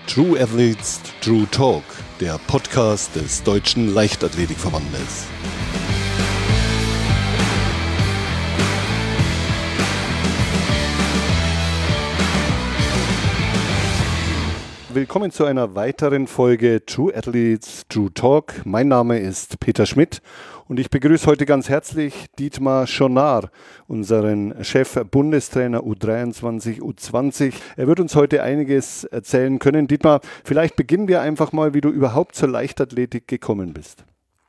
True Athletes, True Talk, der Podcast des Deutschen Leichtathletikverbandes. Willkommen zu einer weiteren Folge True Athletes, True Talk. Mein Name ist Peter Schmidt und ich begrüße heute ganz herzlich Dietmar Schonar, unseren Chef-Bundestrainer U23, U20. Er wird uns heute einiges erzählen können. Dietmar, vielleicht beginnen wir einfach mal, wie du überhaupt zur Leichtathletik gekommen bist.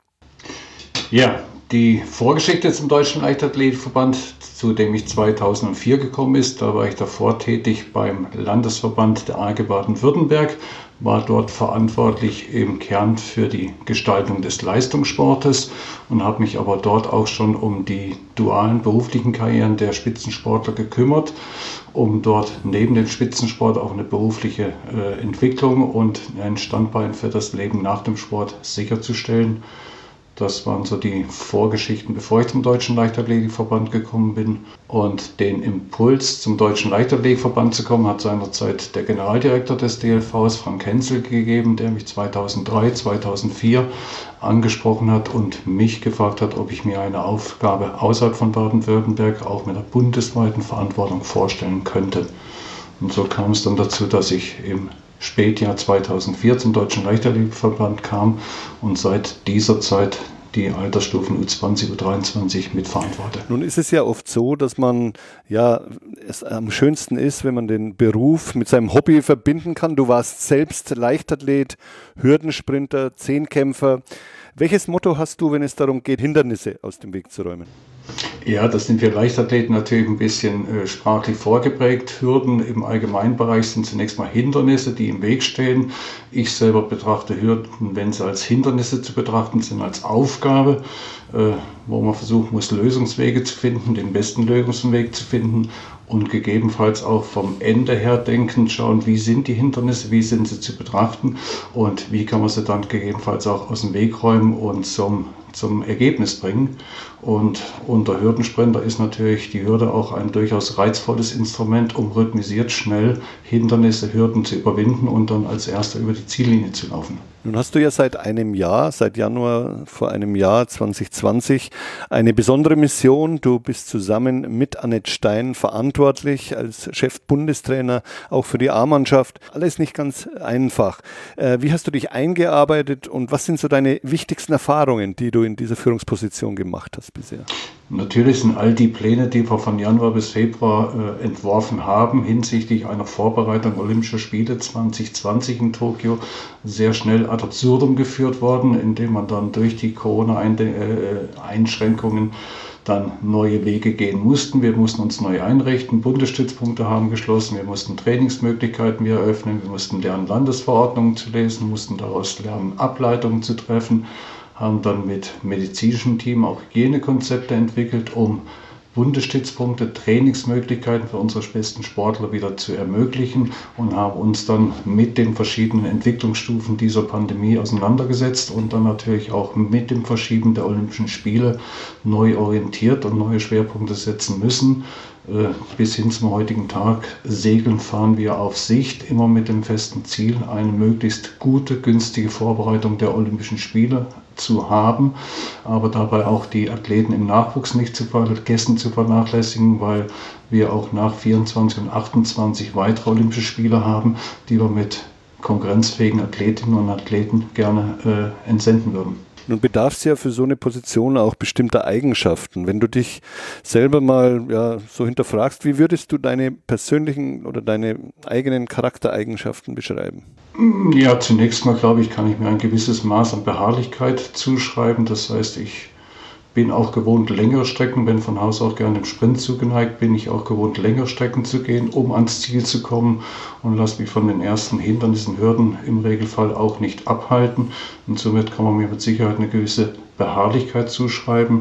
Ja, die Vorgeschichte zum Deutschen Leichtathletikverband, zu dem ich 2004 gekommen ist, da war ich davor tätig beim Landesverband der AG Baden-Württemberg, war dort verantwortlich im Kern für die Gestaltung des Leistungssportes und habe mich aber dort auch schon um die dualen beruflichen Karrieren der Spitzensportler gekümmert, um dort neben dem Spitzensport auch eine berufliche Entwicklung und ein Standbein für das Leben nach dem Sport sicherzustellen. Das waren so die Vorgeschichten, bevor ich zum Deutschen Leichtathletikverband gekommen bin. Und den Impuls, zum Deutschen Leichtathletikverband zu kommen, hat seinerzeit der Generaldirektor des DLVs, Frank Hensel, gegeben, der mich 2003, 2004 angesprochen hat und mich gefragt hat, ob ich mir eine Aufgabe außerhalb von Baden-Württemberg auch mit einer bundesweiten Verantwortung vorstellen könnte. Und so kam es dann dazu, dass ich im Spätjahr 2004 zum Deutschen Leichtathletikverband kam und seit dieser Zeit die Altersstufen U20, U23 mitverantworte. Nun ist es ja oft so, dass man es am schönsten ist, wenn man den Beruf mit seinem Hobby verbinden kann. Du warst selbst Leichtathlet, Hürdensprinter, Zehnkämpfer. Welches Motto hast du, wenn es darum geht, Hindernisse aus dem Weg zu räumen? Ja, das sind wir Leichtathleten natürlich ein bisschen sprachlich vorgeprägt. Hürden im Allgemeinbereich sind zunächst mal Hindernisse, die im Weg stehen. Ich selber betrachte Hürden, wenn sie als Hindernisse zu betrachten sind, als Aufgabe, wo man versuchen muss, Lösungswege zu finden, den besten Lösungsweg zu finden und gegebenenfalls auch vom Ende her denken, schauen, wie sind die Hindernisse, wie sind sie zu betrachten und wie kann man sie dann gegebenenfalls auch aus dem Weg räumen und zum Ergebnis bringen. Und unter Hürdensprinter ist natürlich die Hürde auch ein durchaus reizvolles Instrument, um rhythmisiert schnell Hindernisse, Hürden zu überwinden und dann als Erster über die Ziellinie zu laufen. Nun hast du ja seit Januar vor einem Jahr 2020, eine besondere Mission. Du bist zusammen mit Annette Stein verantwortlich als Chef-Bundestrainer, auch für die A-Mannschaft. Alles nicht ganz einfach. Wie hast du dich eingearbeitet und was sind so deine wichtigsten Erfahrungen, die du in dieser Führungsposition gemacht hast bisher? Natürlich sind all die Pläne, die wir von Januar bis Februar entworfen haben, hinsichtlich einer Vorbereitung Olympischer Spiele 2020 in Tokio, sehr schnell ad absurdum geführt worden, indem man dann durch die Corona-Einschränkungen dann neue Wege gehen mussten. Wir mussten uns neu einrichten, Bundesstützpunkte haben geschlossen, wir mussten Trainingsmöglichkeiten wieder öffnen, wir mussten lernen, Landesverordnungen zu lesen, mussten daraus lernen, Ableitungen zu treffen, haben dann mit medizinischem Team auch Hygienekonzepte entwickelt, um Bundesstützpunkte, Trainingsmöglichkeiten für unsere besten Sportler wieder zu ermöglichen und haben uns dann mit den verschiedenen Entwicklungsstufen dieser Pandemie auseinandergesetzt und dann natürlich auch mit dem Verschieben der Olympischen Spiele neu orientiert und neue Schwerpunkte setzen müssen. Bis hin zum heutigen Tag fahren wir auf Sicht, immer mit dem festen Ziel, eine möglichst gute, günstige Vorbereitung der Olympischen Spiele zu haben, aber dabei auch die Athleten im Nachwuchs nicht zu vernachlässigen, weil wir auch nach 24 und 28 weitere Olympische Spiele haben, die wir mit konkurrenzfähigen Athletinnen und Athleten gerne entsenden würden. Nun bedarf es ja für so eine Position auch bestimmter Eigenschaften. Wenn du dich selber mal so hinterfragst, wie würdest du deine persönlichen oder deine eigenen Charaktereigenschaften beschreiben? Ja, zunächst mal, glaube ich, kann ich mir ein gewisses Maß an Beharrlichkeit zuschreiben. Das heißt, ich bin auch gewohnt, längere Strecken, bin von Haus aus gerne im Sprint zugeneigt, bin ich auch gewohnt, längere Strecken zu gehen, um ans Ziel zu kommen und lasse mich von den ersten Hindernissen, Hürden im Regelfall auch nicht abhalten. Und somit kann man mir mit Sicherheit eine gewisse Beharrlichkeit zuschreiben.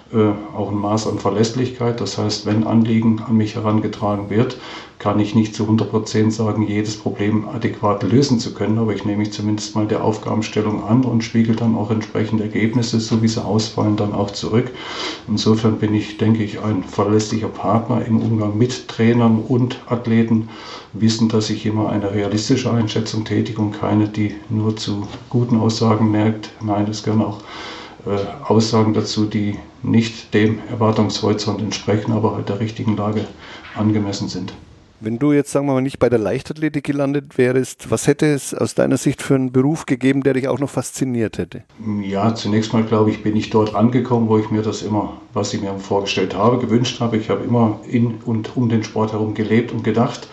auch ein Maß an Verlässlichkeit. Das heißt, wenn Anliegen an mich herangetragen wird, kann ich nicht zu 100% sagen, jedes Problem adäquat lösen zu können, aber ich nehme mich zumindest mal der Aufgabenstellung an und spiegel dann auch entsprechende Ergebnisse, so wie sie ausfallen, dann auch zurück. Insofern bin ich, denke ich, ein verlässlicher Partner im Umgang mit Trainern und Athleten, wissen, dass ich immer eine realistische Einschätzung tätige und keine, die nur zu guten Aussagen neigt. Nein, es gehören auch Aussagen dazu, die nicht dem Erwartungshorizont entsprechen, aber halt der richtigen Lage angemessen sind. Wenn du jetzt, sagen wir mal, nicht bei der Leichtathletik gelandet wärst, was hätte es aus deiner Sicht für einen Beruf gegeben, der dich auch noch fasziniert hätte? Ja, zunächst mal, glaube ich, bin ich dort angekommen, wo ich mir das immer, was ich mir vorgestellt habe, gewünscht habe. Ich habe immer in und um den Sport herum gelebt und gedacht,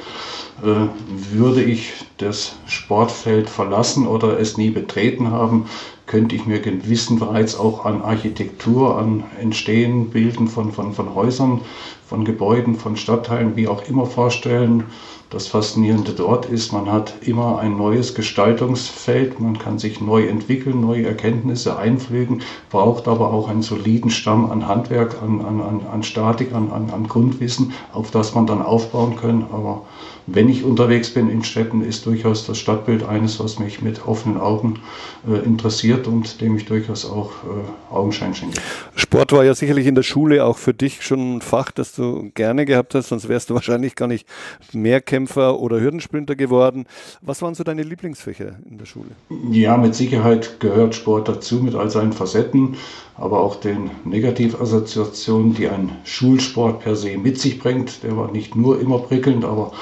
würde ich das Sportfeld verlassen oder es nie betreten haben, könnte ich mir gewissen bereits auch an Architektur, an Entstehen, Bilden von Häusern, von Gebäuden, von Stadtteilen, wie auch immer vorstellen. Das Faszinierende dort ist, man hat immer ein neues Gestaltungsfeld, man kann sich neu entwickeln, neue Erkenntnisse einpflegen, braucht aber auch einen soliden Stamm an Handwerk, an Statik, an Grundwissen, auf das man dann aufbauen kann. Aber wenn ich unterwegs bin in Städten, ist durchaus das Stadtbild eines, was mich mit offenen Augen interessiert und dem ich durchaus auch Augenschein schenke. Sport war ja sicherlich in der Schule auch für dich schon ein Fach, das du gerne gehabt hast, sonst wärst du wahrscheinlich gar nicht Mehrkämpfer oder Hürdensprinter geworden. Was waren so deine Lieblingsfächer in der Schule? Ja, mit Sicherheit gehört Sport dazu mit all seinen Facetten, aber auch den Negativassoziationen, die ein Schulsport per se mit sich bringt. Der war nicht nur immer prickelnd, aber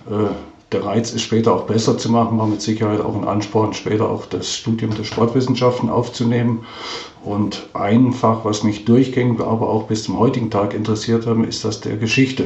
der Reiz ist später auch besser zu machen, war mit Sicherheit auch ein Ansporn, später auch das Studium der Sportwissenschaften aufzunehmen. Und ein Fach, was mich durchgängig, aber auch bis zum heutigen Tag interessiert hat, ist das der Geschichte.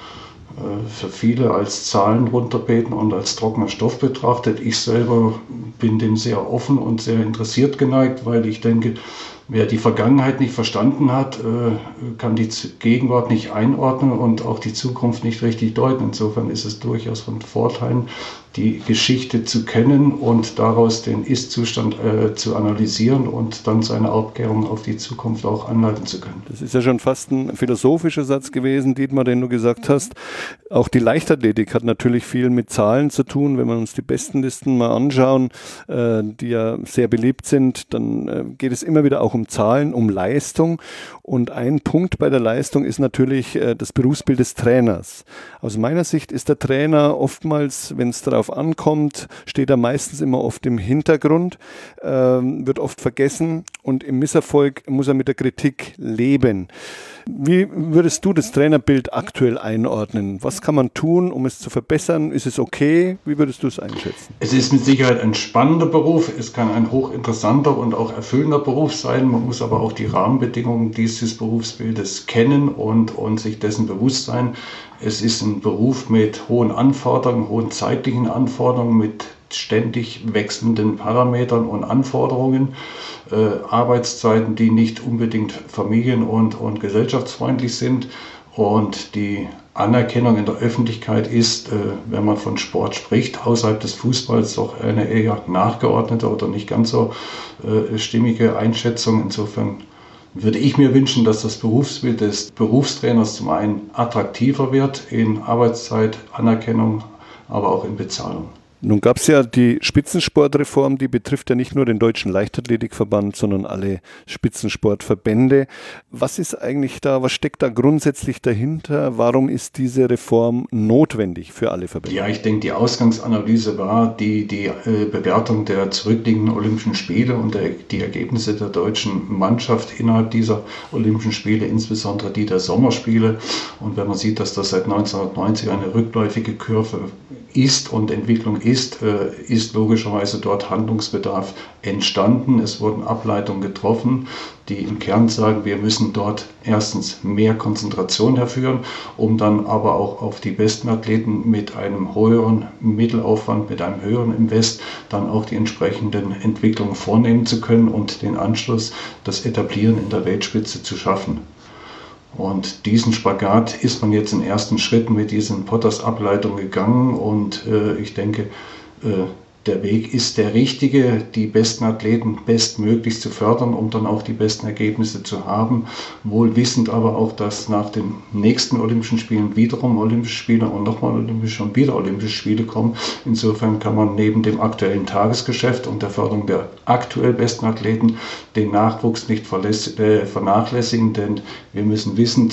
Für viele als Zahlen runterbeten und als trockener Stoff betrachtet. Ich selber bin dem sehr offen und sehr interessiert geneigt, weil ich denke, wer die Vergangenheit nicht verstanden hat, kann die Gegenwart nicht einordnen und auch die Zukunft nicht richtig deuten. Insofern ist es durchaus von Vorteilen, die Geschichte zu kennen und daraus den Ist-Zustand zu analysieren und dann seine Aufklärung auf die Zukunft auch anleiten zu können. Das ist ja schon fast ein philosophischer Satz gewesen, Dietmar, den du gesagt hast. Auch die Leichtathletik hat natürlich viel mit Zahlen zu tun. Wenn wir uns die Bestenlisten mal anschauen, die ja sehr beliebt sind, dann geht es immer wieder auch um Zahlen, um Leistung. Und ein Punkt bei der Leistung ist natürlich das Berufsbild des Trainers. Aus meiner Sicht ist der Trainer oftmals, wenn es darauf ankommt, steht er meistens immer oft im Hintergrund, wird oft vergessen und im Misserfolg muss er mit der Kritik leben. Wie würdest du das Trainerbild aktuell einordnen? Was kann man tun, um es zu verbessern? Ist es okay? Wie würdest du es einschätzen? Es ist mit Sicherheit ein spannender Beruf. Es kann ein hochinteressanter und auch erfüllender Beruf sein. Man muss aber auch die Rahmenbedingungen dieses Berufsbildes kennen und sich dessen bewusst sein. Es ist ein Beruf mit hohen Anforderungen, hohen zeitlichen Anforderungen, mit ständig wechselnden Parametern und Anforderungen, Arbeitszeiten, die nicht unbedingt familien- und gesellschaftsfreundlich sind. Und die Anerkennung in der Öffentlichkeit ist, wenn man von Sport spricht, außerhalb des Fußballs doch eine eher nachgeordnete oder nicht ganz so stimmige Einschätzung. Insofern würde ich mir wünschen, dass das Berufsbild des Berufstrainers zum einen attraktiver wird in Arbeitszeit, Anerkennung, aber auch in Bezahlung. Nun gab es ja die Spitzensportreform, die betrifft ja nicht nur den Deutschen Leichtathletikverband, sondern alle Spitzensportverbände. Was ist eigentlich da, was steckt da grundsätzlich dahinter? Warum ist diese Reform notwendig für alle Verbände? Ja, ich denke, die Ausgangsanalyse war die Bewertung der zurückliegenden Olympischen Spiele und die Ergebnisse der deutschen Mannschaft innerhalb dieser Olympischen Spiele, insbesondere die der Sommerspiele. Und wenn man sieht, dass das seit 1990 eine rückläufige Kurve ist und Entwicklung ist logischerweise dort Handlungsbedarf entstanden. Es wurden Ableitungen getroffen, die im Kern sagen, wir müssen dort erstens mehr Konzentration herführen, um dann aber auch auf die besten Athleten mit einem höheren Mittelaufwand, mit einem höheren Invest dann auch die entsprechenden Entwicklungen vornehmen zu können und den Anschluss, das Etablieren in der Weltspitze zu schaffen. Und diesen Spagat ist man jetzt in ersten Schritten mit diesen Potters-Ableitungen gegangen und ich denke, der Weg ist der richtige, die besten Athleten bestmöglich zu fördern, um dann auch die besten Ergebnisse zu haben. Wohl wissend aber auch, dass nach den nächsten Olympischen Spielen wiederum Olympische Spiele und nochmal Olympische und wieder Olympische Spiele kommen. Insofern kann man neben dem aktuellen Tagesgeschäft und der Förderung der aktuell besten Athleten den Nachwuchs nicht vernachlässigen, denn wir müssen wissen,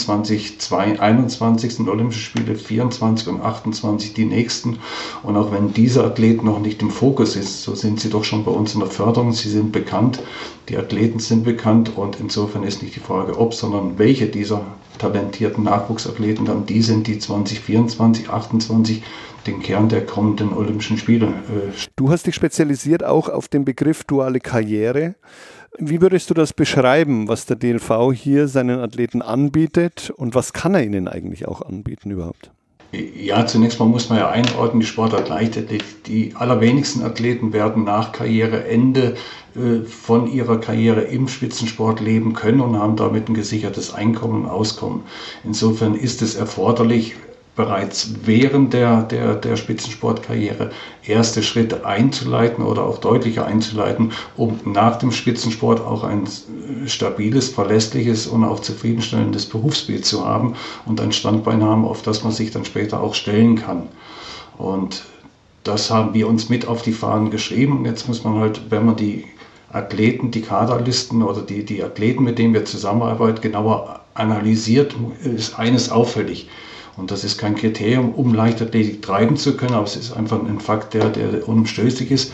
2021 sind Olympische Spiele, 24 und 28 die nächsten. Und auch wenn diese Athleten noch nicht im Fokus ist, so sind sie doch schon bei uns in der Förderung. Sie sind bekannt, die Athleten sind bekannt und insofern ist nicht die Frage ob, sondern welche dieser talentierten Nachwuchsathleten dann die sind, die 2024, 2028 den Kern der kommenden Olympischen Spiele. Du hast dich spezialisiert auch auf den Begriff duale Karriere. Wie würdest du das beschreiben, was der DLV hier seinen Athleten anbietet und was kann er ihnen eigentlich auch anbieten überhaupt? Ja, zunächst mal muss man ja einordnen, die Sportart Leichtathletik. Die allerwenigsten Athleten werden nach Karriereende von ihrer Karriere im Spitzensport leben können und haben damit ein gesichertes Einkommen und Auskommen. Insofern ist es erforderlich, bereits während der Spitzensportkarriere erste Schritte einzuleiten oder auch deutlicher einzuleiten, um nach dem Spitzensport auch ein stabiles, verlässliches und auch zufriedenstellendes Berufsbild zu haben und ein Standbein haben, auf das man sich dann später auch stellen kann. Und das haben wir uns mit auf die Fahnen geschrieben. Und jetzt muss man halt, wenn man die Athleten, die Kaderlisten oder die Athleten, mit denen wir zusammenarbeiten, genauer analysiert, ist eines auffällig. Und das ist kein Kriterium, um Leichtathletik treiben zu können, aber es ist einfach ein Fakt, der unumstößlich ist.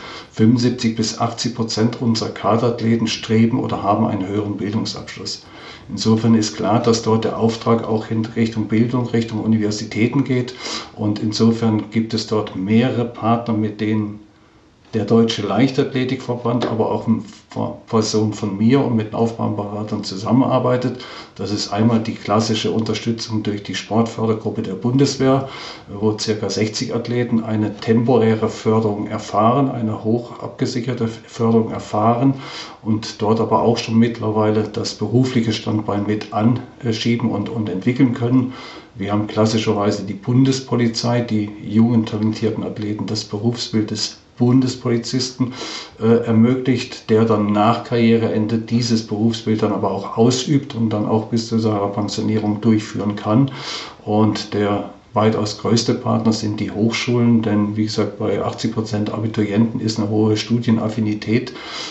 75-80% unserer Kaderathleten streben oder haben einen höheren Bildungsabschluss. Insofern ist klar, dass dort der Auftrag auch in Richtung Bildung, Richtung Universitäten geht. Und insofern gibt es dort mehrere Partner, mit denen der Deutsche Leichtathletikverband, aber auch in Person von mir und mit Aufbauberatern zusammenarbeitet. Das ist einmal die klassische Unterstützung durch die Sportfördergruppe der Bundeswehr, wo ca. 60 Athleten eine temporäre Förderung erfahren, eine hoch abgesicherte Förderung erfahren und dort aber auch schon mittlerweile das berufliche Standbein mit anschieben und entwickeln können. Wir haben klassischerweise die Bundespolizei, die jungen, talentierten Athleten das Berufsbild des Bundespolizisten ermöglicht, der dann nach Karriereende dieses Berufsbild dann aber auch ausübt und dann auch bis zu seiner Pensionierung durchführen kann. Und der weitaus größte Partner sind die Hochschulen, denn wie gesagt, bei 80% Abiturienten ist eine hohe Studienaffinität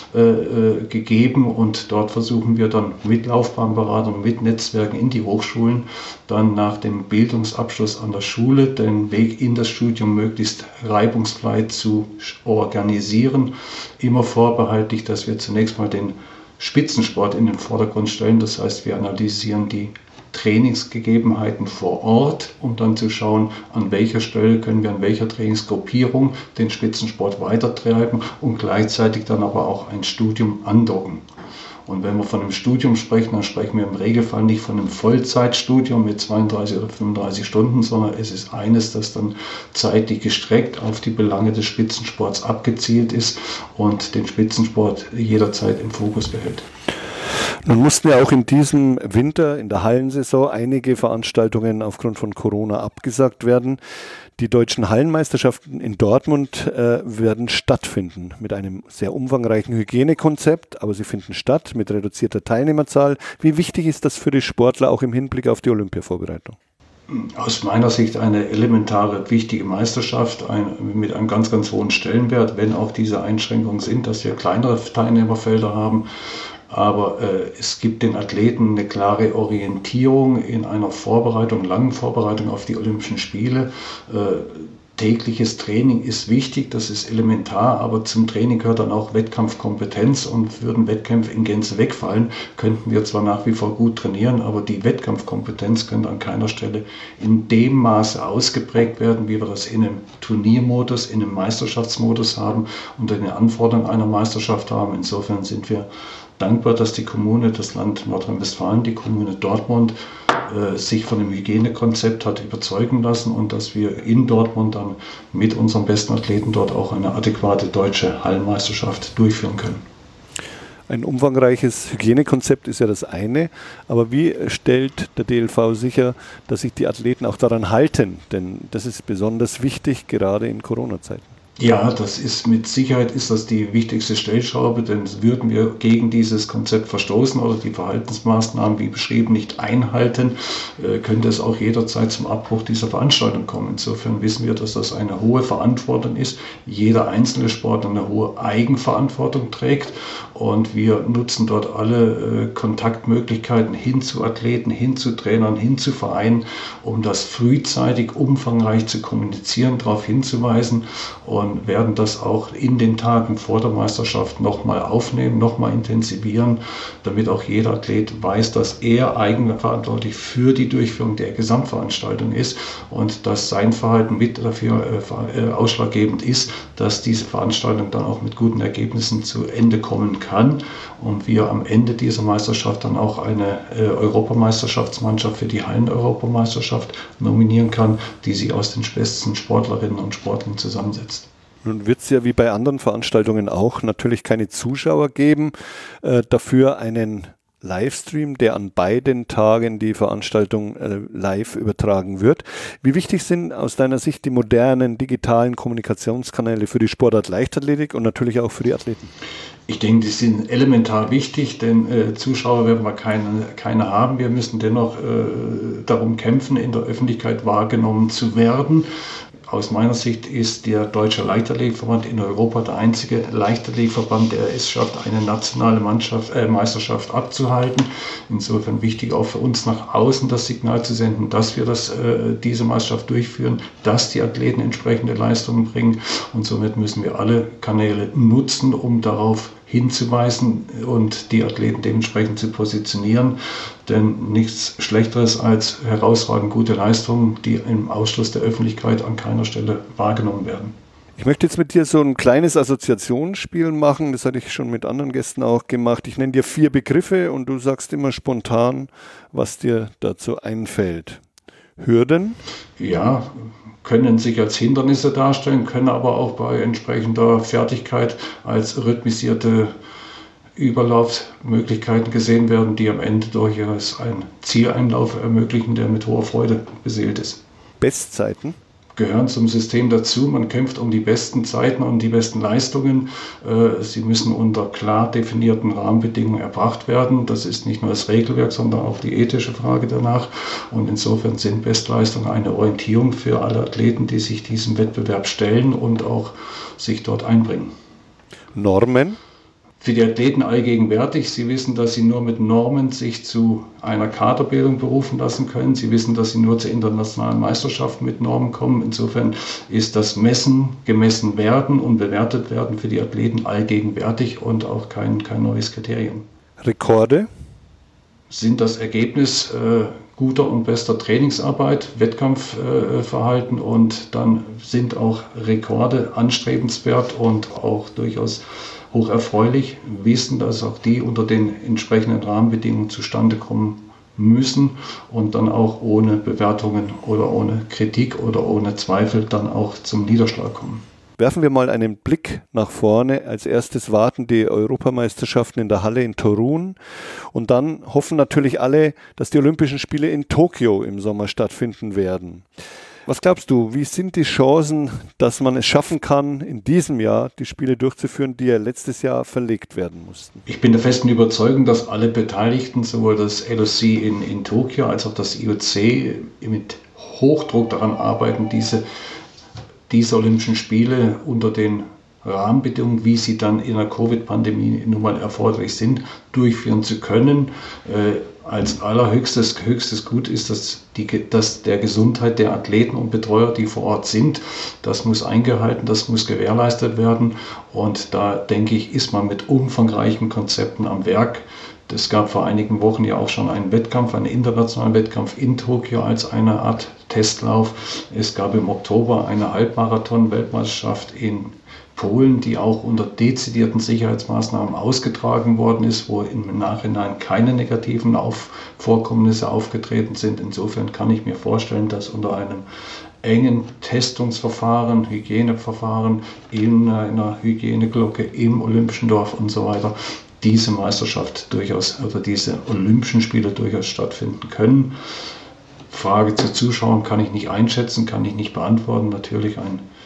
gegeben und dort versuchen wir dann mit Laufbahnberatern, mit Netzwerken in die Hochschulen dann nach dem Bildungsabschluss an der Schule den Weg in das Studium möglichst reibungsfrei zu organisieren. Immer vorbehaltlich, dass wir zunächst mal den Spitzensport in den Vordergrund stellen. Das heißt, wir analysieren die Trainingsgegebenheiten vor Ort, um dann zu schauen, an welcher Stelle können wir an welcher Trainingsgruppierung den Spitzensport weitertreiben und gleichzeitig dann aber auch ein Studium andocken. Und wenn wir von einem Studium sprechen, dann sprechen wir im Regelfall nicht von einem Vollzeitstudium mit 32 oder 35 Stunden, sondern es ist eines, das dann zeitlich gestreckt auf die Belange des Spitzensports abgezielt ist und den Spitzensport jederzeit im Fokus behält. Nun mussten ja auch in diesem Winter, in der Hallensaison, einige Veranstaltungen aufgrund von Corona abgesagt werden. Die deutschen Hallenmeisterschaften in Dortmund werden stattfinden mit einem sehr umfangreichen Hygienekonzept, aber sie finden statt mit reduzierter Teilnehmerzahl. Wie wichtig ist das für die Sportler auch im Hinblick auf die Olympiavorbereitung? Aus meiner Sicht eine elementare, wichtige Meisterschaft mit einem ganz, ganz hohen Stellenwert, wenn auch diese Einschränkungen sind, dass wir kleinere Teilnehmerfelder haben. Aber es gibt den Athleten eine klare Orientierung in einer Vorbereitung, langen Vorbereitung auf die Olympischen Spiele. Tägliches Training ist wichtig, das ist elementar, aber zum Training gehört dann auch Wettkampfkompetenz und würden Wettkämpfe in Gänze wegfallen, könnten wir zwar nach wie vor gut trainieren, aber die Wettkampfkompetenz könnte an keiner Stelle in dem Maße ausgeprägt werden, wie wir das in einem Turniermodus, in einem Meisterschaftsmodus haben und in den Anforderungen einer Meisterschaft haben. Insofern sind wir dankbar, dass die Kommune, das Land Nordrhein-Westfalen, die Kommune Dortmund, sich von dem Hygienekonzept hat überzeugen lassen und dass wir in Dortmund dann mit unseren besten Athleten dort auch eine adäquate deutsche Hallenmeisterschaft durchführen können. Ein umfangreiches Hygienekonzept ist ja das eine, aber wie stellt der DLV sicher, dass sich die Athleten auch daran halten? Denn das ist besonders wichtig, gerade in Corona-Zeiten. Ja, das ist mit Sicherheit ist das die wichtigste Stellschraube, denn würden wir gegen dieses Konzept verstoßen oder die Verhaltensmaßnahmen wie beschrieben nicht einhalten, könnte es auch jederzeit zum Abbruch dieser Veranstaltung kommen. Insofern wissen wir, dass das eine hohe Verantwortung ist. Jeder einzelne Sportler eine hohe Eigenverantwortung trägt und wir nutzen dort alle Kontaktmöglichkeiten hin zu Athleten, hin zu Trainern, hin zu Vereinen, um das frühzeitig umfangreich zu kommunizieren, darauf hinzuweisen und werden das auch in den Tagen vor der Meisterschaft nochmal aufnehmen, nochmal intensivieren, damit auch jeder Athlet weiß, dass er eigenverantwortlich für die Durchführung der Gesamtveranstaltung ist und dass sein Verhalten mit dafür ausschlaggebend ist, dass diese Veranstaltung dann auch mit guten Ergebnissen zu Ende kommen kann und wir am Ende dieser Meisterschaft dann auch eine Europameisterschaftsmannschaft für die Hallen-Europameisterschaft nominieren kann, die sich aus den besten Sportlerinnen und Sportlern zusammensetzt. Nun wird es ja wie bei anderen Veranstaltungen auch natürlich keine Zuschauer geben, dafür einen Livestream, der an beiden Tagen die Veranstaltung live übertragen wird. Wie wichtig sind aus deiner Sicht die modernen digitalen Kommunikationskanäle für die Sportart Leichtathletik und natürlich auch für die Athleten? Ich denke, die sind elementar wichtig, denn Zuschauer werden wir keine haben. Wir müssen dennoch darum kämpfen, in der Öffentlichkeit wahrgenommen zu werden. Aus meiner Sicht ist der Deutsche Leichtathletikverband in Europa der einzige Leichtathletikverband, der es schafft, eine nationale Meisterschaft abzuhalten. Insofern wichtig auch für uns nach außen das Signal zu senden, dass wir diese Meisterschaft durchführen, dass die Athleten entsprechende Leistungen bringen. Und somit müssen wir alle Kanäle nutzen, um darauf hinzuweisen und die Athleten dementsprechend zu positionieren. Denn nichts Schlechteres als herausragend gute Leistungen, die im Ausschluss der Öffentlichkeit an keiner Stelle wahrgenommen werden. Ich möchte jetzt mit dir so ein kleines Assoziationsspiel machen. Das hatte ich schon mit anderen Gästen auch gemacht. Ich nenne dir 4 Begriffe und du sagst immer spontan, was dir dazu einfällt. Hürden? Ja, können sich als Hindernisse darstellen, können aber auch bei entsprechender Fertigkeit als rhythmisierte Überlaufmöglichkeiten gesehen werden, die am Ende durchaus einen Zieleinlauf ermöglichen, der mit hoher Freude beseelt ist. Bestzeiten? Gehören zum System dazu. Man kämpft um die besten Zeiten und die besten Leistungen. Sie müssen unter klar definierten Rahmenbedingungen erbracht werden. Das ist nicht nur das Regelwerk, sondern auch die ethische Frage danach. Und insofern sind Bestleistungen eine Orientierung für alle Athleten, die sich diesem Wettbewerb stellen und auch sich dort einbringen. Normen? Für die Athleten allgegenwärtig. Sie wissen, dass sie nur mit Normen sich zu einer Kaderbildung berufen lassen können. Sie wissen, dass sie nur zur internationalen Meisterschaft mit Normen kommen. Insofern ist das Messen, gemessen werden und bewertet werden für die Athleten allgegenwärtig und auch kein neues Kriterium. Rekorde? Sind das Ergebnis guter und bester Trainingsarbeit, Wettkampfverhalten und dann sind auch Rekorde anstrebenswert und auch durchaus hoch erfreulich, wissen, dass auch die unter den entsprechenden Rahmenbedingungen zustande kommen müssen und dann auch ohne Bewertungen oder ohne Kritik oder ohne Zweifel dann auch zum Niederschlag kommen. Werfen wir mal einen Blick nach vorne. Als erstes warten die Europameisterschaften in der Halle in Torun und dann hoffen natürlich alle, dass die Olympischen Spiele in Tokio im Sommer stattfinden werden. Was glaubst du, wie sind die Chancen, dass man es schaffen kann, in diesem Jahr die Spiele durchzuführen, die ja letztes Jahr verlegt werden mussten? Ich bin der festen Überzeugung, dass alle Beteiligten, sowohl das LOC in Tokio als auch das IOC, mit Hochdruck daran arbeiten, diese Olympischen Spiele unter den Rahmenbedingungen, wie sie dann in der Covid-Pandemie nun mal erforderlich sind, durchführen zu können. Als allerhöchstes Gut ist dass der Gesundheit der Athleten und Betreuer, die vor Ort sind, das muss eingehalten, das muss gewährleistet werden. Und da, denke ich, ist man mit umfangreichen Konzepten am Werk. Es gab vor einigen Wochen ja auch schon einen Wettkampf, einen internationalen Wettkampf in Tokio als eine Art Testlauf. Es gab im Oktober eine Halbmarathon-Weltmeisterschaft in Polen, die auch unter dezidierten Sicherheitsmaßnahmen ausgetragen worden ist, wo im Nachhinein keine negativen Vorkommnisse aufgetreten sind. Insofern kann ich mir vorstellen, dass unter einem engen Testungsverfahren, Hygieneverfahren, in einer Hygieneglocke im Olympischen Dorf und so weiter, diese Meisterschaft durchaus oder diese Olympischen Spiele durchaus stattfinden können. Frage zu Zuschauern kann ich nicht einschätzen, kann ich nicht beantworten. Natürlich ein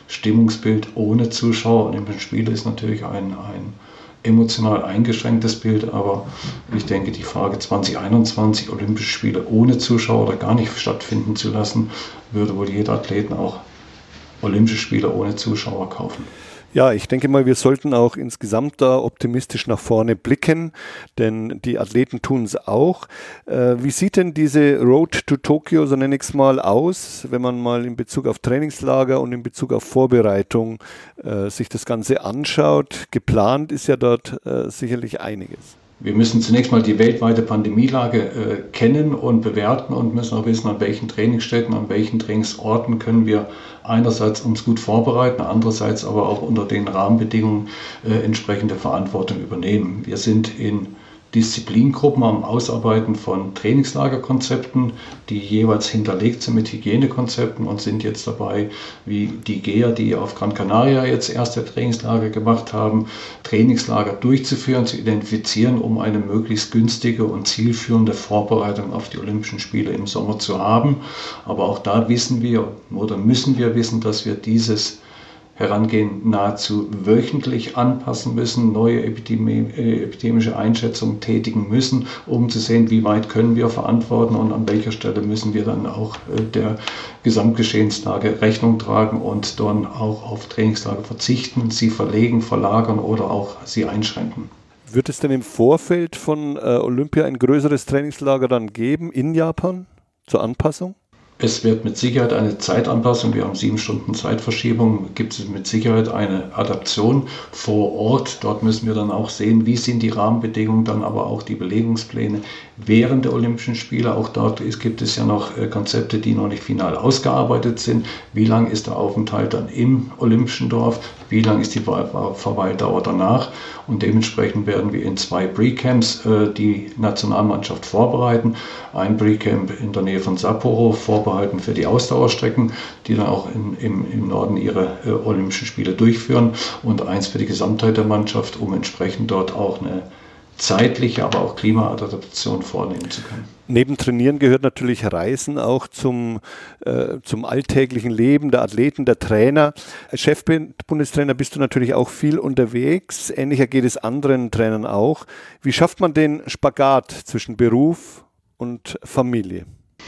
Stimmungsbild ohne Zuschauer. Olympische Spiele ist natürlich ein emotional eingeschränktes Bild, aber ich denke, die Frage 2021 Olympische Spiele ohne Zuschauer oder gar nicht stattfinden zu lassen, würde wohl jeder Athleten auch Olympische Spiele ohne Zuschauer kaufen. Ja, ich denke mal, wir sollten auch insgesamt da optimistisch nach vorne blicken, denn die Athleten tun es auch. Wie sieht denn diese Road to Tokio, so nenne ich es mal, aus, wenn man mal in Bezug auf Trainingslager und in Bezug auf Vorbereitung sich das Ganze anschaut? Geplant ist ja dort sicherlich einiges. Wir müssen zunächst mal die weltweite Pandemielage kennen und bewerten und müssen auch wissen, an welchen Trainingsstätten, an welchen Trainingsorten können wir einerseits uns gut vorbereiten, andererseits aber auch unter den Rahmenbedingungen entsprechende Verantwortung übernehmen. Wir sind in Disziplingruppen am Ausarbeiten von Trainingslagerkonzepten, die jeweils hinterlegt sind mit Hygienekonzepten und sind jetzt dabei, wie die GEA, die auf Gran Canaria jetzt erste Trainingslager gemacht haben, Trainingslager durchzuführen, zu identifizieren, um eine möglichst günstige und zielführende Vorbereitung auf die Olympischen Spiele im Sommer zu haben. Aber auch da wissen wir oder müssen wir wissen, dass wir dieses Herangehen nahezu wöchentlich anpassen müssen, neue epidemische Einschätzungen tätigen müssen, um zu sehen, wie weit können wir verantworten und an welcher Stelle müssen wir dann auch der Gesamtgeschehenslage Rechnung tragen und dann auch auf Trainingslager verzichten, sie verlegen, verlagern oder auch sie einschränken. Wird es denn im Vorfeld von Olympia ein größeres Trainingslager dann geben in Japan zur Anpassung? Es wird mit Sicherheit eine Zeitanpassung, wir haben 7 Stunden Zeitverschiebung, gibt es mit Sicherheit eine Adaption vor Ort. Dort müssen wir dann auch sehen, wie sind die Rahmenbedingungen, dann aber auch die Belegungspläne während der Olympischen Spiele. Auch dort gibt es ja noch Konzepte, die noch nicht final ausgearbeitet sind. Wie lang ist der Aufenthalt dann im Olympischen Dorf? Wie lang ist die Verweildauer danach? Und dementsprechend werden wir in 2 Pre-Camps die Nationalmannschaft vorbereiten. Ein Pre-Camp in der Nähe von Sapporo vorbehalten für die Ausdauerstrecken, die dann auch im Norden ihre Olympischen Spiele durchführen. Und eins für die Gesamtheit der Mannschaft, um entsprechend dort auch eine zeitliche, aber auch Klimaadaptation vornehmen zu können. Neben Trainieren gehört natürlich Reisen auch zum alltäglichen Leben der Athleten, der Trainer. Als Chefbundestrainer bist du natürlich auch viel unterwegs. Ähnlicher geht es anderen Trainern auch. Wie schafft man den Spagat zwischen Beruf und Familie?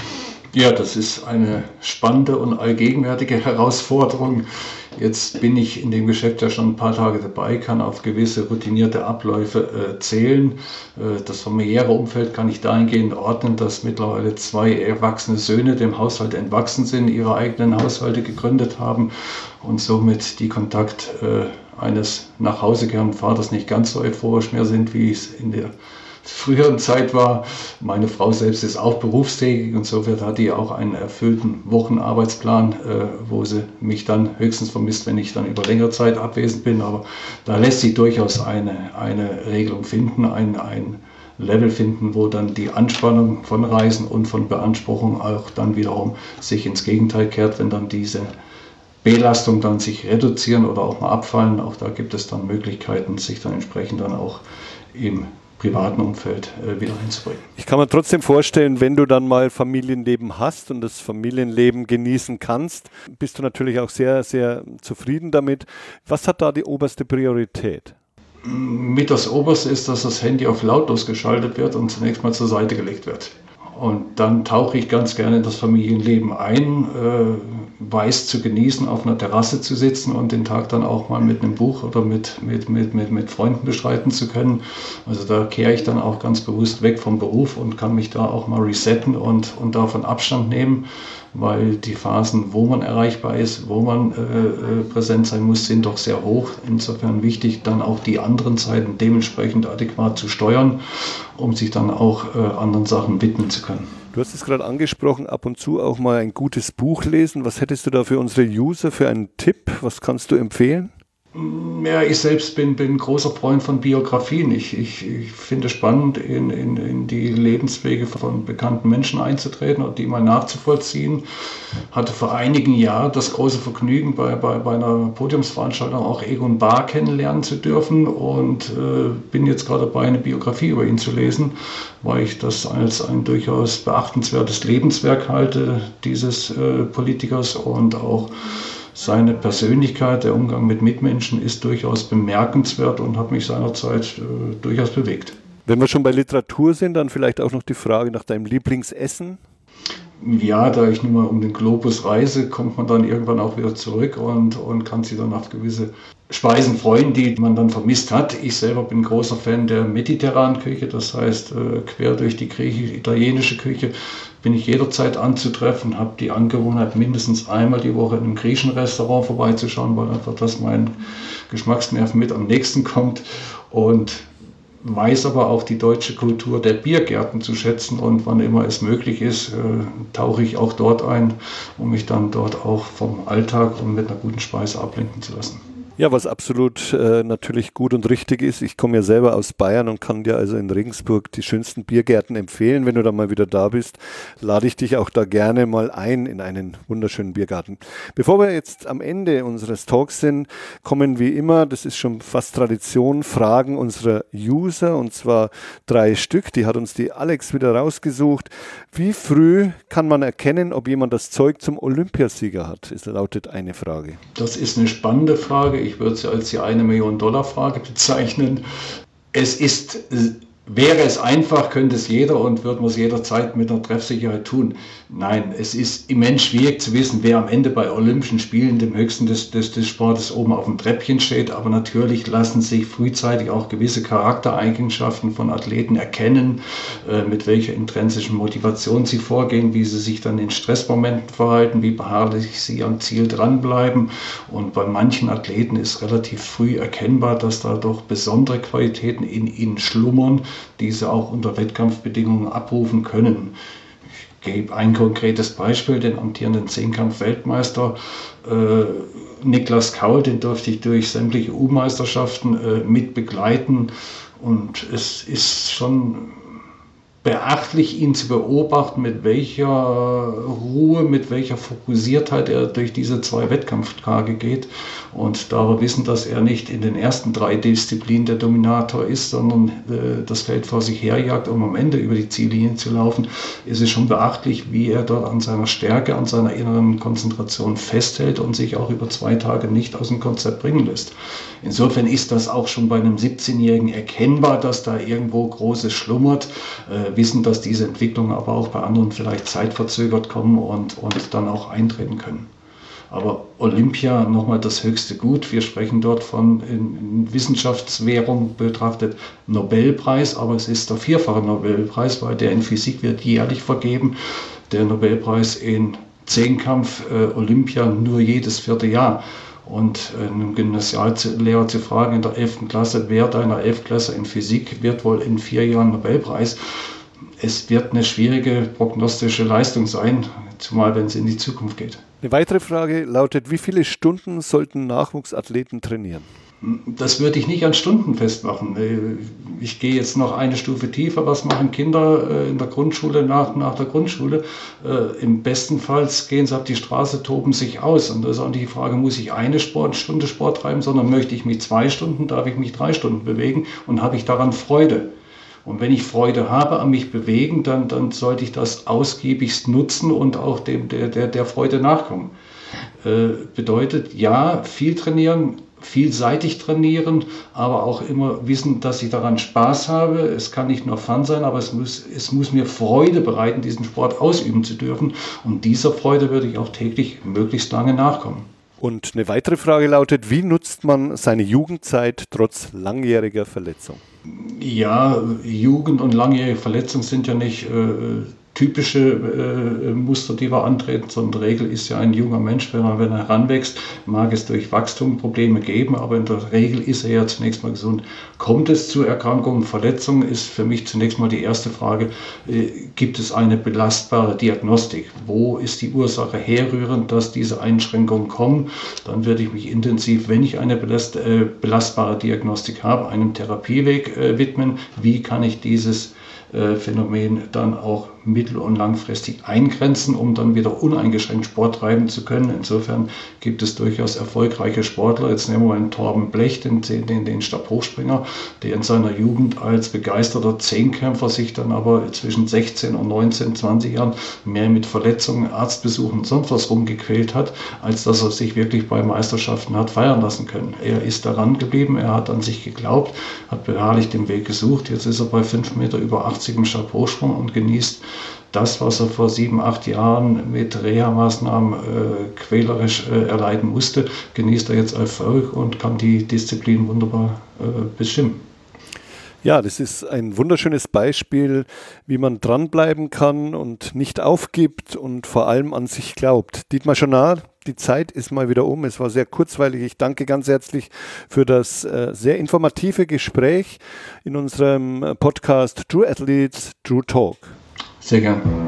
Ja, das ist eine spannende und allgegenwärtige Herausforderung. Jetzt bin ich in dem Geschäft ja schon ein paar Tage dabei, kann auf gewisse routinierte Abläufe zählen. Das familiäre Umfeld kann ich dahingehend ordnen, dass mittlerweile 2 erwachsene Söhne dem Haushalt entwachsen sind, ihre eigenen Haushalte gegründet haben und somit die Kontakt eines nach Hause kehrenden Vaters nicht ganz so euphorisch mehr sind, wie es in der früheren Zeit war. Meine Frau selbst ist auch berufstätig, insofern hat die auch einen erfüllten Wochenarbeitsplan, wo sie mich dann höchstens vermisst, wenn ich dann über längere Zeit abwesend bin. Aber da lässt sich durchaus eine Regelung finden, ein Level finden, wo dann die Anspannung von Reisen und von Beanspruchung auch dann wiederum sich ins Gegenteil kehrt, wenn dann diese Belastung dann sich reduzieren oder auch mal abfallen. Auch da gibt es dann Möglichkeiten, sich dann entsprechend dann auch im privaten Umfeld wieder einzubringen. Ich kann mir trotzdem vorstellen, wenn du dann mal Familienleben hast und das Familienleben genießen kannst, bist du natürlich auch sehr, sehr zufrieden damit. Was hat da die oberste Priorität? Mit das Oberste ist, dass das Handy auf lautlos geschaltet wird und zunächst mal zur Seite gelegt wird. Und dann tauche ich ganz gerne in das Familienleben ein, weiß zu genießen, auf einer Terrasse zu sitzen und den Tag dann auch mal mit einem Buch oder mit Freunden bestreiten zu können. Also da kehre ich dann auch ganz bewusst weg vom Beruf und kann mich da auch mal resetten und davon Abstand nehmen, weil die Phasen, wo man erreichbar ist, wo man präsent sein muss, sind doch sehr hoch. Insofern wichtig, dann auch die anderen Zeiten dementsprechend adäquat zu steuern, um sich dann auch anderen Sachen widmen zu können. Du hast es gerade angesprochen, ab und zu auch mal ein gutes Buch lesen. Was hättest du da für unsere User für einen Tipp? Was kannst du empfehlen? Ja, ich selbst bin großer Freund von Biografien. Ich finde es spannend, in die Lebenswege von bekannten Menschen einzutreten und die mal nachzuvollziehen. Hatte vor einigen Jahren das große Vergnügen, bei einer Podiumsveranstaltung auch Egon Bahr kennenlernen zu dürfen und bin jetzt gerade dabei, eine Biografie über ihn zu lesen, weil ich das als ein durchaus beachtenswertes Lebenswerk halte, dieses Politikers und auch seine Persönlichkeit, der Umgang mit Mitmenschen ist durchaus bemerkenswert und hat mich seinerzeit durchaus bewegt. Wenn wir schon bei Literatur sind, dann vielleicht auch noch die Frage nach deinem Lieblingsessen. Ja, da ich nun mal um den Globus reise, kommt man dann irgendwann auch wieder zurück und kann sich dann auf gewisse Speisen freuen, die man dann vermisst hat. Ich selber bin großer Fan der mediterranen Küche, das heißt quer durch die griechisch-italienische Küche bin ich jederzeit anzutreffen, habe die Angewohnheit, mindestens einmal die Woche in einem griechischen Restaurant vorbeizuschauen, weil einfach das meinen Geschmacksnerven mit am nächsten kommt und weiß aber auch die deutsche Kultur der Biergärten zu schätzen und wann immer es möglich ist, tauche ich auch dort ein, um mich dann dort auch vom Alltag und mit einer guten Speise ablenken zu lassen. Ja, was absolut natürlich gut und richtig ist. Ich komme ja selber aus Bayern und kann dir also in Regensburg die schönsten Biergärten empfehlen. Wenn du dann mal wieder da bist, lade ich dich auch da gerne mal ein in einen wunderschönen Biergarten. Bevor wir jetzt am Ende unseres Talks sind, kommen wie immer, das ist schon fast Tradition, Fragen unserer User, und zwar 3 Stück. Die hat uns die Alex wieder rausgesucht. Wie früh kann man erkennen, ob jemand das Zeug zum Olympiasieger hat? Das lautet eine Frage. Das ist eine spannende Frage. Ich würde sie als die $1-Million-Frage bezeichnen. Wäre es einfach, könnte es jeder und würde man es jederzeit mit einer Treffsicherheit tun. Nein, es ist immens schwierig zu wissen, wer am Ende bei Olympischen Spielen, dem höchsten des Sportes, oben auf dem Treppchen steht. Aber natürlich lassen sich frühzeitig auch gewisse Charaktereigenschaften von Athleten erkennen, mit welcher intrinsischen Motivation sie vorgehen, wie sie sich dann in Stressmomenten verhalten, wie beharrlich sie am Ziel dranbleiben. Und bei manchen Athleten ist relativ früh erkennbar, dass da doch besondere Qualitäten in ihnen schlummern, die sie auch unter Wettkampfbedingungen abrufen können. Ich gebe ein konkretes Beispiel, den amtierenden Zehnkampf-Weltmeister Niklas Kaul, den durfte ich durch sämtliche U-Meisterschaften mit begleiten und es ist schon beachtlich, ihn zu beobachten, mit welcher Ruhe, mit welcher Fokussiertheit er durch diese 2 Wettkampftage geht. Und da wir wissen, dass er nicht in den ersten 3 Disziplinen der Dominator ist, sondern das Feld vor sich herjagt, um am Ende über die Ziellinie zu laufen, ist es schon beachtlich, wie er dort an seiner Stärke, an seiner inneren Konzentration festhält und sich auch über 2 Tage nicht aus dem Konzept bringen lässt. Insofern ist das auch schon bei einem 17-Jährigen erkennbar, dass da irgendwo Großes schlummert. Wissen, dass diese Entwicklungen aber auch bei anderen vielleicht zeitverzögert kommen und dann auch eintreten können. Aber Olympia, nochmal das höchste Gut. Wir sprechen dort von in Wissenschaftswährung betrachtet Nobelpreis, aber es ist der 4-fache Nobelpreis, weil der in Physik wird jährlich vergeben. Der Nobelpreis in Zehnkampf Olympia nur jedes 4. Jahr. Und einem Gymnasiallehrer zu fragen in der 11. Klasse, wer deiner 11-Klasse in Physik wird wohl in 4 Jahren Nobelpreis. Es wird eine schwierige prognostische Leistung sein, zumal wenn es in die Zukunft geht. Eine weitere Frage lautet, wie viele Stunden sollten Nachwuchsathleten trainieren? Das würde ich nicht an Stunden festmachen. Ich gehe jetzt noch eine Stufe tiefer. Was machen Kinder in der Grundschule nach der Grundschule? Im besten Fall gehen sie auf die Straße, toben sich aus. Und das ist auch nicht die Frage, muss ich eine Stunde Sport treiben, sondern möchte ich mich 2 Stunden, darf ich mich 3 Stunden bewegen und habe ich daran Freude? Und wenn ich Freude habe an mich bewegen, dann sollte ich das ausgiebigst nutzen und auch der Freude nachkommen. Bedeutet, ja, viel trainieren, vielseitig trainieren, aber auch immer wissen, dass ich daran Spaß habe. Es kann nicht nur Fun sein, aber es muss mir Freude bereiten, diesen Sport ausüben zu dürfen. Und dieser Freude würde ich auch täglich möglichst lange nachkommen. Und eine weitere Frage lautet, wie nutzt man seine Jugendzeit trotz langjähriger Verletzung? Ja, Jugend und langjährige Verletzungen sind ja nicht typische Muster, die wir antreten, sondern die Regel ist ja ein junger Mensch, wenn er heranwächst, mag es durch Wachstum Probleme geben, aber in der Regel ist er ja zunächst mal gesund. Kommt es zu Erkrankungen, Verletzungen, ist für mich zunächst mal die erste Frage, gibt es eine belastbare Diagnostik? Wo ist die Ursache herrührend, dass diese Einschränkungen kommen? Dann werde ich mich intensiv, wenn ich eine belastbare Diagnostik habe, einem Therapieweg widmen. Wie kann ich dieses Phänomen dann auch mittel- und langfristig eingrenzen, um dann wieder uneingeschränkt Sport treiben zu können. Insofern gibt es durchaus erfolgreiche Sportler. Jetzt nehmen wir einen Torben Blech, den Stabhochspringer, der in seiner Jugend als begeisterter Zehnkämpfer sich dann aber zwischen 16 und 19, 20 Jahren mehr mit Verletzungen, Arztbesuchen und sonst was rumgequält hat, als dass er sich wirklich bei Meisterschaften hat feiern lassen können. Er ist daran geblieben, er hat an sich geglaubt, hat beharrlich den Weg gesucht. Jetzt ist er bei 5,80 Meter im Stabhochsprung und genießt das, was er vor 7, 8 Jahren mit Reha-Maßnahmen quälerisch erleiden musste, genießt er jetzt Erfolg und kann die Disziplin wunderbar bestimmen. Ja, das ist ein wunderschönes Beispiel, wie man dranbleiben kann und nicht aufgibt und vor allem an sich glaubt. Dietmar Schonar, die Zeit ist mal wieder um. Es war sehr kurzweilig. Ich danke ganz herzlich für das sehr informative Gespräch in unserem Podcast True Athletes, True Talk. Sehr gern.